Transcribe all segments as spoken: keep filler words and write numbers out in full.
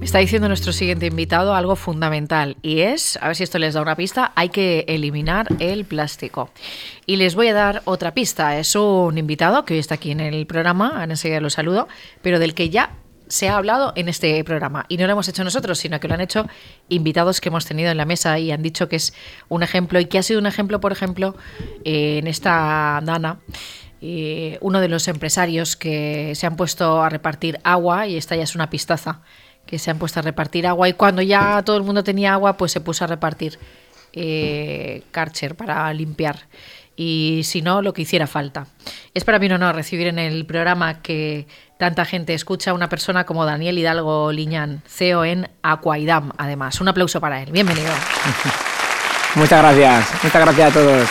Está diciendo nuestro siguiente invitado algo fundamental y es, a ver si esto les da una pista, hay que eliminar el plástico. Y les voy a dar otra pista. Es un invitado que hoy está aquí en el programa, ahora enseguida lo saludo, pero del que ya se ha hablado en este programa. Y no lo hemos hecho nosotros, sino que lo han hecho invitados que hemos tenido en la mesa y han dicho que es un ejemplo y que ha sido un ejemplo, por ejemplo, eh, en esta Dana. Eh, uno de los empresarios que se han puesto a repartir agua, y esta ya es una pistaza, que se han puesto a repartir agua y cuando ya todo el mundo tenía agua, pues se puso a repartir eh, Kärcher para limpiar. Y si no, lo que hiciera falta. Es para mí un honor recibir en el programa que tanta gente escucha a una persona como Daniel Hidalgo Liñán, C E O en Aquaidam, además. Un aplauso para él. Bienvenido. Muchas gracias. Muchas gracias a todos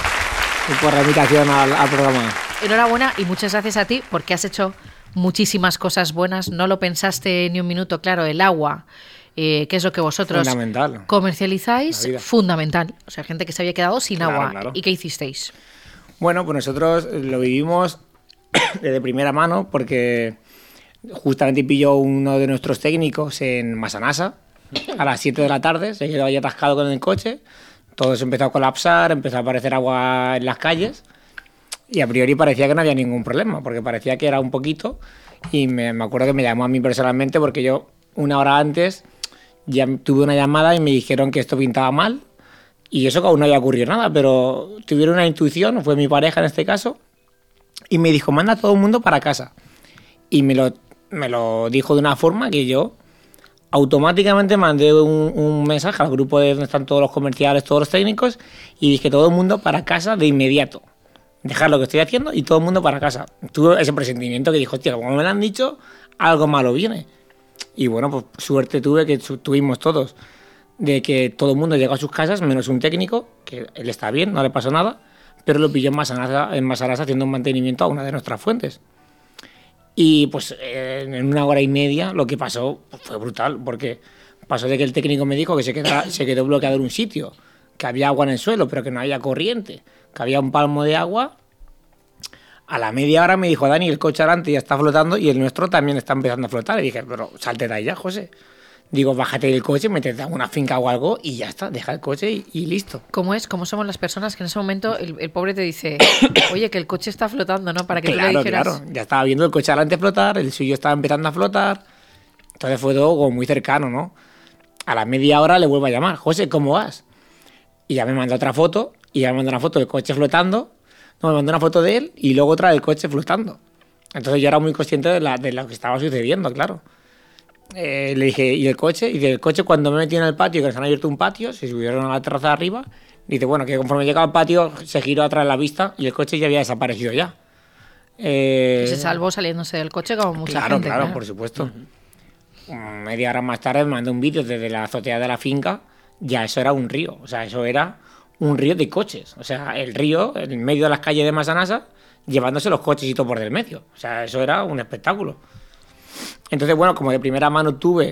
por la invitación al, al programa. Enhorabuena y muchas gracias a ti porque has hecho muchísimas cosas buenas. No lo pensaste ni un minuto. Claro, el agua, eh, que es lo que vosotros fundamental. comercializáis, fundamental. O sea, gente que se había quedado sin claro, agua. Claro. ¿Y qué hicisteis? Bueno, pues nosotros lo vivimos de primera mano porque justamente pilló uno de nuestros técnicos en Masanasa a las siete de la tarde, se quedó ahí atascado con el coche, todo se empezó a colapsar, empezó a aparecer agua en las calles y a priori parecía que no había ningún problema, porque parecía que era un poquito y me, me acuerdo que me llamó a mí personalmente porque yo una hora antes ya tuve una llamada y me dijeron que esto pintaba mal y eso que aún no había ocurrido nada, pero tuvieron una intuición, fue mi pareja en este caso, y me dijo, manda a todo el mundo para casa. Y me lo, me lo dijo de una forma que yo automáticamente mandé un, un mensaje al grupo de donde están todos los comerciales, todos los técnicos, y dije, todo el mundo para casa de inmediato. Dejar lo que estoy haciendo y todo el mundo para casa. Tuve ese presentimiento que dijo, hostia, como me lo han dicho, algo malo viene. Y bueno, pues suerte tuve que tuvimos todos de que todo el mundo llegó a sus casas, menos un técnico, que él está bien, no le pasó nada, pero lo pilló en Masarasa, en Masarasa haciendo un mantenimiento a una de nuestras fuentes. Y pues en una hora y media lo que pasó pues, fue brutal, porque pasó de que el técnico me dijo que se, quedara, se quedó bloqueado en un sitio, que había agua en el suelo, pero que no había corriente, que había un palmo de agua. A la media hora me dijo, Dani, el coche adelante ya está flotando y el nuestro también está empezando a flotar. Y dije, pero salte de ahí ya, José. Digo, bájate del coche, métete a una finca o algo y ya está, deja el coche y, y listo. ¿Cómo es? ¿Cómo somos las personas que en ese momento el, el pobre te dice, oye, que el coche está flotando, ¿no? Para que claro, tú le dijeras... Claro, ya estaba viendo el coche adelante flotar, el suyo estaba empezando a flotar. Entonces fue todo como muy cercano, ¿no? A la media hora le vuelvo a llamar, José, ¿cómo vas? Y ya me mandó otra foto, y ya me mandó una foto del coche flotando, no, me mandó una foto de él y luego otra del coche flotando. Entonces yo era muy consciente de, la, de lo que estaba sucediendo, claro. Eh, le dije, ¿y el coche? Y del coche, cuando me metí en el patio, que nos han abierto un patio, se subieron a la terraza de arriba, dice, bueno, que conforme llegaba al patio, se giró atrás la vista y el coche ya había desaparecido ya. Eh, se salvó saliéndose del coche como mucha claro, gente. Claro, claro, por supuesto. Uh-huh. Media hora más tarde me mandé un vídeo desde la azotea de la finca, ya eso era un río, o sea, eso era un río de coches. O sea, el río, en medio de las calles de Masanasa, llevándose los coches y todo por del medio. O sea, eso era un espectáculo. Entonces, bueno, como de primera mano tuve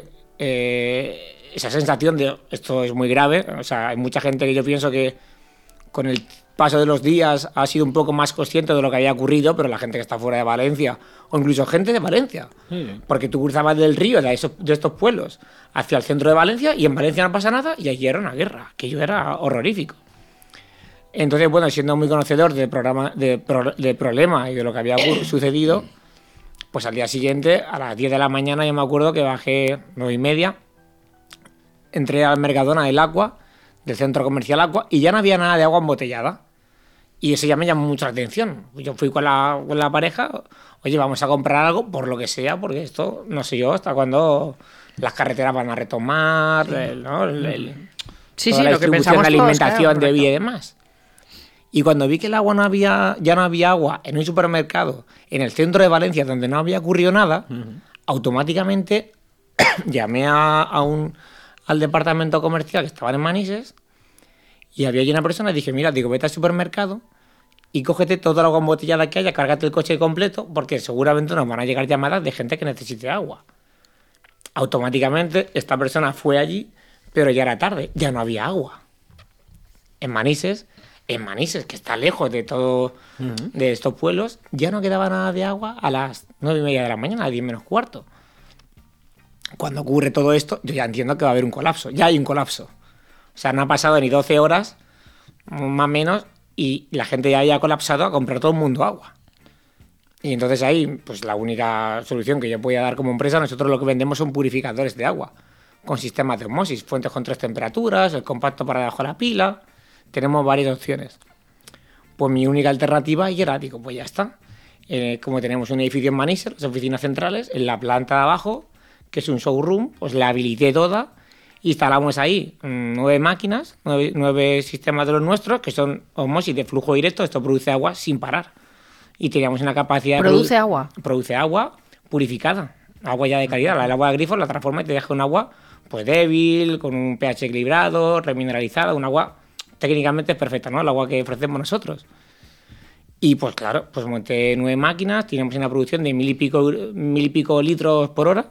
eh, esa sensación de esto es muy grave. O sea, hay mucha gente que yo pienso que con el paso de los días ha sido un poco más consciente de lo que había ocurrido, pero la gente que está fuera de Valencia, o incluso gente de Valencia, sí. Porque tú cruzabas del río de, esos, de estos pueblos hacia el centro de Valencia y en Valencia no pasa nada y allí era una guerra, que yo era horrorífico. Entonces, bueno, siendo muy conocedor del programa, de, pro, de problema y de lo que había sucedido, pues al día siguiente, a las diez de la mañana, yo me acuerdo que bajé nueve y media, entré al Mercadona del Aqua, del centro comercial Aqua, y ya no había nada de agua embotellada. Y eso ya me llamó mucho la atención. Yo fui con la, con la pareja, oye, vamos a comprar algo, por lo que sea, porque esto, no sé yo, hasta cuando las carreteras van a retomar, el, ¿no? el, el, sí, toda sí, la lo que distribución pensamos de alimentación todos, claro, de vía y demás. Y cuando vi que el agua no había, ya no había agua en un supermercado en el centro de Valencia donde no había ocurrido nada, uh-huh. automáticamente llamé a, a un, al departamento comercial que estaban en Manises y había allí una persona y dije, mira, digo, vete al supermercado y cógete toda la agua embotellada que haya, cárgate el coche completo porque seguramente nos van a llegar llamadas de gente que necesite agua. Automáticamente esta persona fue allí, pero ya era tarde, ya no había agua. En Manises... En Manises, que está lejos de todo, uh-huh. de estos pueblos, ya no quedaba nada de agua a las nueve y media de la mañana, a diez menos cuarto. Cuando ocurre todo esto, yo ya entiendo que va a haber un colapso. Ya hay un colapso. O sea, no ha pasado ni doce horas, más o menos, y la gente ya haya colapsado a comprar todo el mundo agua. Y entonces ahí, pues la única solución que yo podía dar como empresa, nosotros lo que vendemos son purificadores de agua, con sistemas de osmosis, fuentes con tres temperaturas, el compacto para debajo de la pila, tenemos varias opciones. Pues mi única alternativa era, digo, pues ya está. Eh, como tenemos un edificio en Manises, las oficinas centrales, en la planta de abajo, que es un showroom, pues la habilité toda, instalamos ahí mmm, nueve máquinas, nueve, nueve sistemas de los nuestros, que son osmosis de flujo directo, esto produce agua sin parar. Y teníamos una capacidad... ¿Produce produ- agua? Produce agua purificada, agua ya de calidad. El agua de grifo la transforma y te deja un agua pues débil, con un pH equilibrado, remineralizada, un agua técnicamente es perfecta, ¿no? El agua que ofrecemos nosotros. Y pues claro, pues monté nueve máquinas, teníamos una producción de mil y pico, mil y pico litros por hora.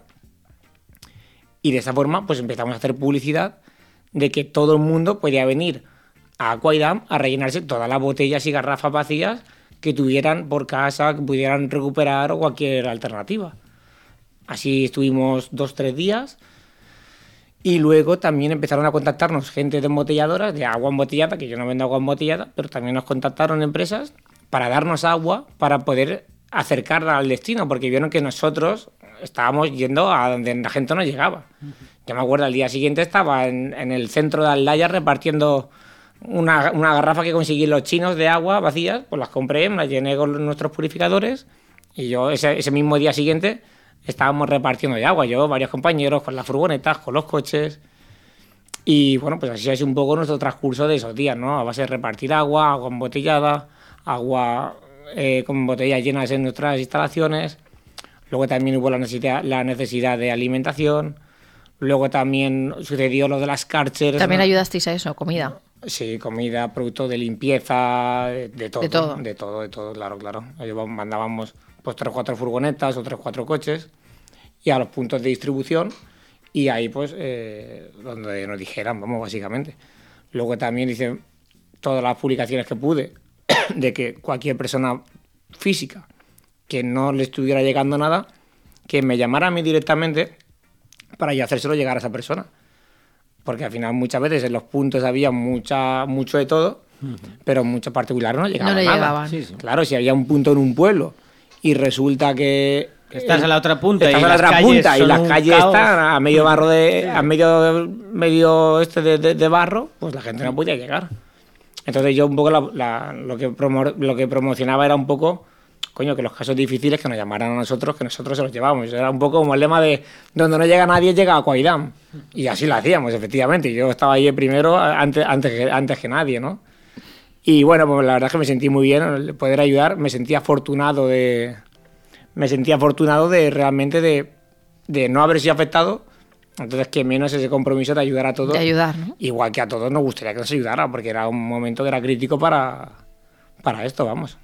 Y de esa forma pues empezamos a hacer publicidad de que todo el mundo podía venir a Aquaidam a rellenarse todas las botellas y garrafas vacías que tuvieran por casa, que pudieran recuperar o cualquier alternativa. Así estuvimos dos, tres días y luego también empezaron a contactarnos gente de embotelladoras, de agua embotellada, que yo no vendo agua embotellada, pero también nos contactaron empresas para darnos agua para poder acercarla al destino, porque vieron que nosotros estábamos yendo a donde la gente no llegaba. Yo me acuerdo, al día siguiente estaba en, en el centro de Aldaya repartiendo Una, una garrafa que conseguí los chinos de agua vacías, pues las compré, me las llené con nuestros purificadores y yo ese, ese mismo día siguiente estábamos repartiendo de agua, yo, varios compañeros, con las furgonetas, con los coches y bueno, pues así es un poco nuestro transcurso de esos días, ¿no? A base de repartir agua, agua embotellada, agua eh, con botellas llenas en nuestras instalaciones, luego también hubo la necesidad, la necesidad de alimentación, luego también sucedió lo de las Karcher. También ¿no? ayudasteis a eso, comida. Sí, comida, productos de limpieza, de, de todo. De todo. De todo, de todo, claro, claro. Llevábamos, mandábamos pues tres o cuatro furgonetas o tres o cuatro coches y a los puntos de distribución y ahí pues eh, donde nos dijeran, vamos, básicamente. Luego también hice todas las publicaciones que pude de que cualquier persona física que no le estuviera llegando nada, que me llamara a mí directamente para yo hacérselo llegar a esa persona. Porque al final muchas veces en los puntos había mucha, mucho de todo, uh-huh. pero en muchos particulares no llegaba no le nada. llegaban. Sí, sí. Claro, si había un punto en un pueblo y resulta que... que estás a la otra punta estás y a la las otra calles punta y son las un calles caos. están a medio barro de a medio medio este de, de, de barro, pues la gente no podía llegar. Entonces yo un poco la, la, lo que promo, lo que promocionaba era un poco, coño, que los casos difíciles que nos llamaran a nosotros, que nosotros se los llevamos. Era un poco como el lema de donde no llega nadie, llega Aquaidam. Y así lo hacíamos, efectivamente. Yo estaba ahí primero antes, antes, que, antes que nadie, ¿no? Y bueno, pues la verdad es que me sentí muy bien el poder ayudar. Me sentí afortunado de... Me sentí afortunado de realmente de, de no haber sido afectado. Entonces, que menos ese compromiso de ayudar a todos. De ayudar, ¿no? Igual que a todos nos gustaría que nos ayudara, porque era un momento que era crítico para, para esto, vamos.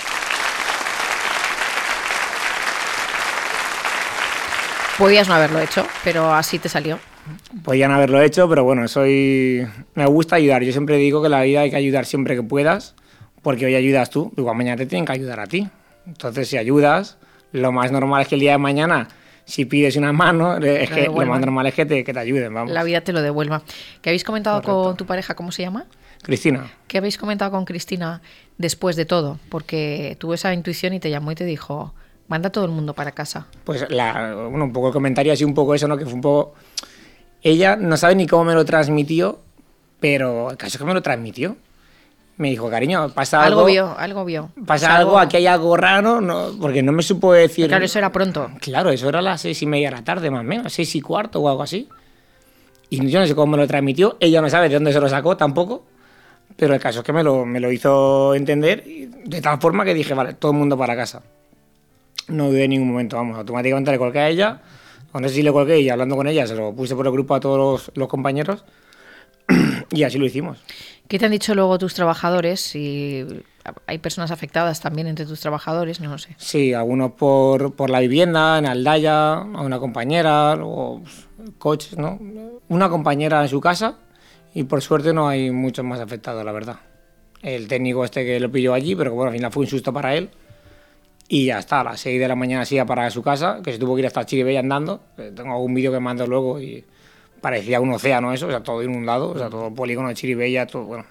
Podías no haberlo hecho, pero así te salió. Podían haberlo hecho, pero bueno, soy me gusta ayudar. Yo siempre digo que en la vida hay que ayudar siempre que puedas, porque hoy ayudas tú, igual mañana te tienen que ayudar a ti. Entonces, si ayudas, lo más normal es que el día de mañana, si pides una mano, es que lo más normal es que te, que te ayuden, vamos. La vida te lo devuelva. ¿Qué habéis comentado Correcto. Con tu pareja? ¿Cómo se llama? Cristina. ¿Qué habéis comentado con Cristina después de todo? Porque tuvo esa intuición y te llamó y te dijo, manda a todo el mundo para casa. Pues la, bueno, un poco el comentario así, un poco eso, ¿no? Que fue un poco... Ella no sabe ni cómo me lo transmitió, pero el caso es que me lo transmitió. Me dijo, cariño, pasa algo... Algo vio, algo vio. Pasa o sea, algo, aquí hay algo raro, no, porque no me supo decir... Claro, eso era pronto. Claro, eso era a las seis y media de la tarde, más o menos, seis y cuarto o algo así. Y yo no sé cómo me lo transmitió, ella no sabe de dónde se lo sacó tampoco, pero el caso es que me lo, me lo hizo entender de tal forma que dije, vale, todo el mundo para casa. No dudé en ningún momento, vamos, automáticamente le colgué a ella, no sé si le colgué y hablando con ella se lo puse por el grupo a todos los, los compañeros y así lo hicimos. ¿Qué te han dicho luego tus trabajadores? Si hay personas afectadas también entre tus trabajadores, no lo sé. Sí, algunos por, por la vivienda, en Aldaya, a una compañera, luego pues, coches, ¿no? Una compañera en su casa y por suerte no hay muchos más afectados, la verdad. El técnico este que lo pilló allí, pero que bueno, al final fue un susto para él. Y ya está, a las seis de la mañana se iba para su casa, que se tuvo que ir hasta Chiribella andando. Tengo algún vídeo que mando luego y parecía un océano eso, o sea, todo inundado, o sea, todo el polígono de Chiribella, todo, bueno.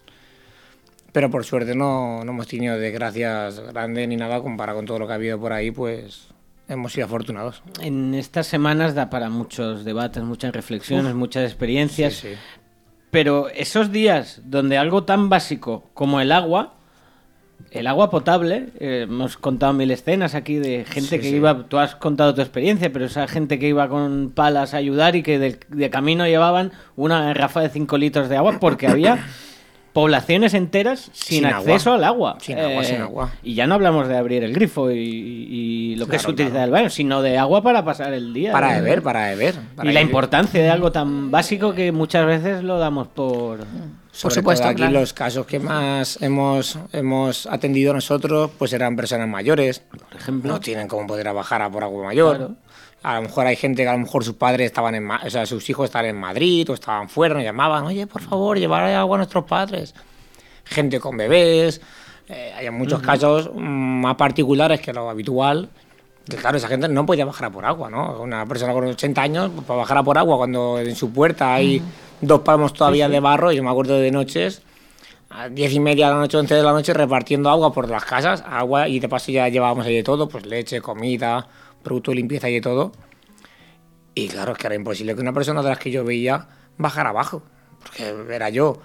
Pero por suerte no, no hemos tenido desgracias grandes ni nada, comparado con todo lo que ha habido por ahí, pues hemos sido afortunados. En estas semanas da para muchos debates, muchas reflexiones, Uf. muchas experiencias, sí, sí. Pero esos días donde algo tan básico como el agua, el agua potable, eh, hemos contado mil escenas aquí de gente sí, que sí. iba, tú has contado tu experiencia, pero esa gente que iba con palas a ayudar y que de, de camino llevaban una garrafa de cinco litros de agua porque había poblaciones enteras sin, sin acceso agua. al agua. Sin agua, eh, sin agua. Y ya no hablamos de abrir el grifo y, y lo claro, que es utilizar claro. el baño, sino de agua para pasar el día. Para ¿no? beber, para beber. Para y beber. La importancia de algo tan básico que muchas veces lo damos por... Por supuesto, aquí claro. los casos que más hemos, hemos atendido nosotros pues eran personas mayores, por ejemplo. No tienen cómo poder bajar a por agua mayor. Claro. A lo mejor hay gente que a lo mejor sus padres estaban en, o sea, sus hijos estaban en Madrid o estaban fuera, nos llamaban, oye, por favor, llevar agua a nuestros padres. Gente con bebés, eh, hay muchos uh-huh. casos más particulares que lo habitual. Que claro, esa gente no podía bajar a por agua, ¿no? Una persona con ochenta años, pues, para bajar a por agua cuando en su puerta hay uh-huh. dos palmos todavía sí, sí. de barro, y yo me acuerdo de noches, a diez y media de la noche, once de la noche, repartiendo agua por las casas, agua, y de paso ya llevábamos ahí de todo, pues leche, comida, producto de limpieza y de todo. Y claro, es que era imposible que una persona de las que yo veía bajara abajo, porque era yo.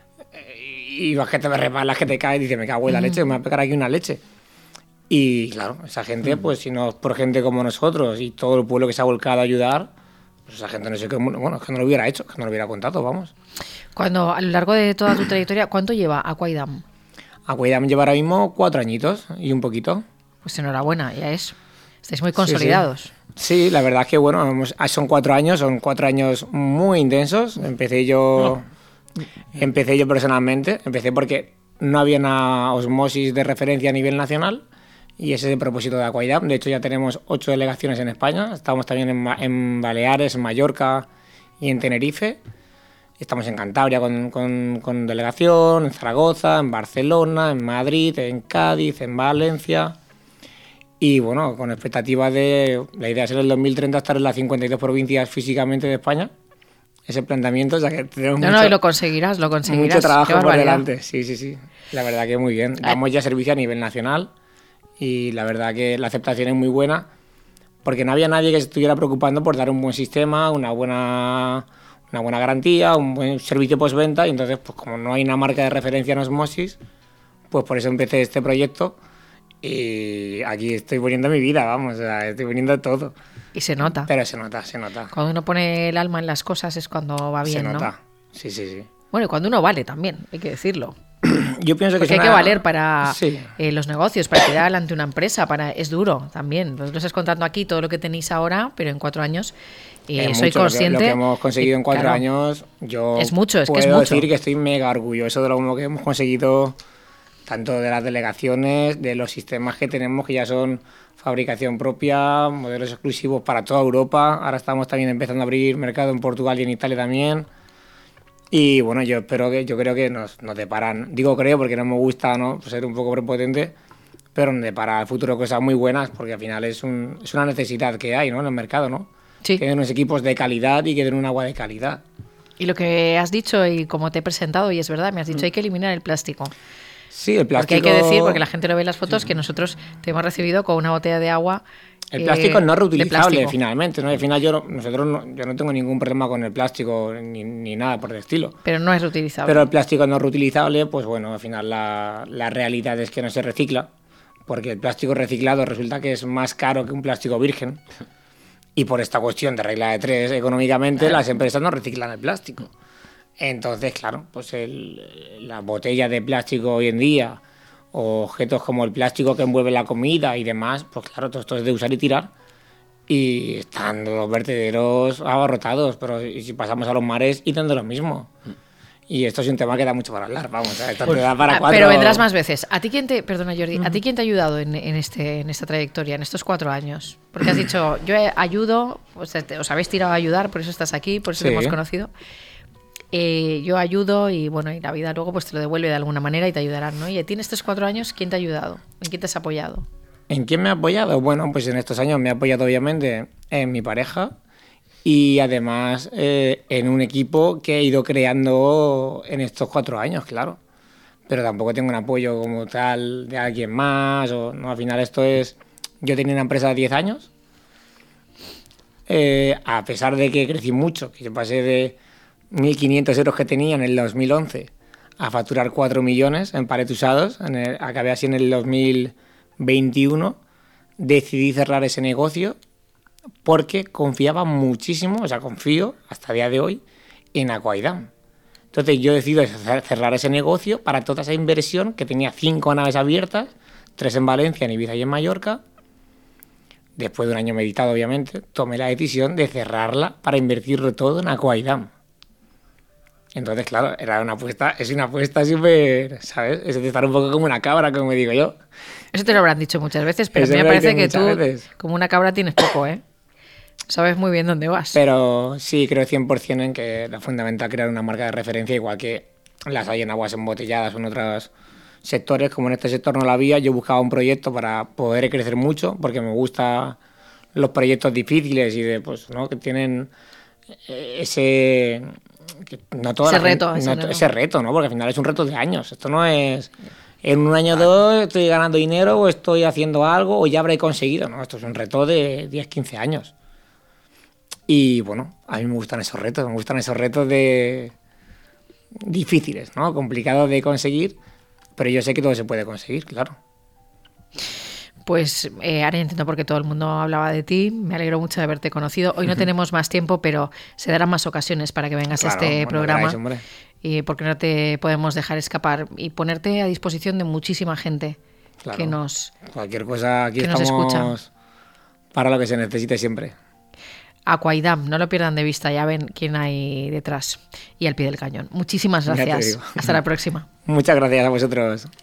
Y vas que te resbalas, que te caes y dices, me cago en la leche, me va a pegar aquí una leche. Y claro, esa gente, uh-huh. pues si no es por gente como nosotros y todo el pueblo que se ha volcado a ayudar, pues esa gente no sé cómo, bueno, es que no lo hubiera hecho, que no lo hubiera contado, vamos. Cuando, a lo largo de toda tu trayectoria, ¿cuánto lleva Aquaidam? Aquaidam lleva ahora mismo cuatro añitos y un poquito. Pues enhorabuena, ya es. Estáis muy consolidados. Sí, sí. sí la verdad es que bueno, son cuatro años, son cuatro años muy intensos. Empecé yo... No. Empecé yo personalmente, empecé porque no había una osmosis de referencia a nivel nacional y ese es el propósito de Aquaidam. De hecho ya tenemos ocho delegaciones en España, estamos también en, en Baleares, en Mallorca y en Tenerife. Estamos en Cantabria con, con, con delegación, en Zaragoza, en Barcelona, en Madrid, en Cádiz, en Valencia. Y bueno, con expectativa de, la idea es en el dos mil treinta estar en las cincuenta y dos provincias físicamente de España. Ese planteamiento, o sea que tenemos no, mucho, no, y lo conseguirás, lo conseguirás. Mucho trabajo por delante, sí, sí, sí. La verdad que muy bien. Damos ya servicio a nivel nacional y la verdad que la aceptación es muy buena porque no había nadie que se estuviera preocupando por dar un buen sistema, una buena, una buena garantía, un buen servicio postventa y entonces, pues como no hay una marca de referencia en Osmosis, pues por eso empecé este proyecto y aquí estoy poniendo mi vida, vamos, o sea, estoy poniendo todo. Y se nota. Pero se nota, se nota. Cuando uno pone el alma en las cosas es cuando va bien, ¿no? Se nota, ¿no? sí, sí, sí. Bueno, y cuando uno vale también, hay que decirlo. Yo pienso que Porque es hay una... que valer para sí. eh, los negocios, para tirar adelante una empresa, para es duro también. Vosotros estás contando aquí todo lo que tenéis ahora, pero en cuatro años eh, soy mucho, consciente... Lo que, lo que hemos conseguido en cuatro claro, años, yo es mucho, es puedo que es mucho. decir que estoy mega orgulloso de lo que hemos conseguido, tanto de las delegaciones, de los sistemas que tenemos, que ya son fabricación propia, modelos exclusivos para toda Europa. Ahora estamos también empezando a abrir mercado en Portugal y en Italia también. Y bueno, yo espero que, yo creo que nos, nos deparan, digo creo porque no me gusta, ¿no?, ser un poco prepotente, pero nos depara el futuro cosas muy buenas, porque al final es, un, es una necesidad que hay, ¿no?, en el mercado, ¿no? Sí. Que den unos equipos de calidad y que den un agua de calidad. Y lo que has dicho y como te he presentado, y es verdad, me has dicho, hay que eliminar el plástico. Sí, el plástico... Porque hay que decir, porque la gente lo ve en las fotos, sí, que nosotros te hemos recibido con una botella de agua. El plástico eh, no es reutilizable, finalmente, ¿no? Al final yo, nosotros no, yo no tengo ningún problema con el plástico ni, ni nada por el estilo. Pero no es reutilizable. Pero el plástico no es reutilizable, pues bueno, al final la, la realidad es que no se recicla, porque el plástico reciclado resulta que es más caro que un plástico virgen. Y por esta cuestión de regla de tres, económicamente, las empresas no reciclan el plástico. Entonces, claro, pues el, la botella de plástico hoy en día, o objetos como el plástico que envuelve la comida y demás, pues claro, todo esto es de usar y tirar. Y están los vertederos abarrotados, pero y si pasamos a los mares y teniendo lo mismo. Y esto es un tema que da mucho para hablar, vamos, esto pues, te da para cuatro... Pero vendrás más veces. ¿A ti quién te, perdona Jordi, uh-huh. ¿a ti quién te ha ayudado en, en, este, en esta trayectoria, en estos cuatro años? Porque has dicho, yo ayudo, o sea, te, os habéis tirado a ayudar, por eso estás aquí, por eso sí. te hemos conocido. Eh, yo ayudo y bueno, y la vida luego pues te lo devuelve de alguna manera y te ayudarán, ¿no? Y a ti en estos cuatro años, ¿quién te ha ayudado? ¿En quién te has apoyado? ¿En quién me ha apoyado? Bueno, pues en estos años me ha apoyado obviamente en mi pareja y además eh, en un equipo que he ido creando en estos cuatro años, claro. Pero tampoco tengo un apoyo como tal de alguien más. O, no, al final esto es... Yo tenía una empresa de diez años, eh, a pesar de que crecí mucho, que yo pasé de mil quinientos euros que tenía en el dos mil once a facturar cuatro millones en palet usados, en el, acabé así en el dos mil veintiuno, decidí cerrar ese negocio porque confiaba muchísimo, o sea, confío hasta el día de hoy en Aquaidam. Entonces yo decido cerrar ese negocio para toda esa inversión, que tenía cinco naves abiertas, tres en Valencia, en Ibiza y en Mallorca. Después de un año meditado, obviamente, tomé la decisión de cerrarla para invertirlo todo en Aquaidam. Entonces, claro, era una apuesta, es una apuesta súper, ¿sabes? Es de estar un poco como una cabra, como digo yo. Eso te lo habrán dicho muchas veces, pero Eso a mí me parece que tú, veces. como una cabra, tienes poco, ¿eh? Sabes muy bien dónde vas. Pero sí, creo cien por ciento en que es fundamental crear una marca de referencia, igual que las hay en aguas embotelladas o en otros sectores, como en este sector no la había. Yo buscaba un proyecto para poder crecer mucho, porque me gustan los proyectos difíciles y de, pues, ¿no? que tienen ese... Que no toda ese, la reto, gente, ese, no, ese reto, ¿no? Porque al final es un reto de años. Esto no es en un año o dos estoy ganando dinero o estoy haciendo algo o ya habré conseguido, ¿no? Esto es un reto de diez, quince años. Y bueno, a mí me gustan esos retos, me gustan esos retos de difíciles, ¿no? Complicados de conseguir, pero yo sé que todo se puede conseguir, claro. Pues eh, ahora entiendo por qué todo el mundo hablaba de ti. Me alegro mucho de haberte conocido. Hoy no tenemos más tiempo, pero se darán más ocasiones para que vengas claro, a este programa. Queráis, y porque no te podemos dejar escapar y ponerte a disposición de muchísima gente claro. que nos Cualquier cosa, aquí que estamos nos escucha. Para lo que se necesite siempre. Aquaidam, no lo pierdan de vista, ya ven quién hay detrás y al pie del cañón. Muchísimas gracias. Hasta la próxima. Muchas gracias a vosotros.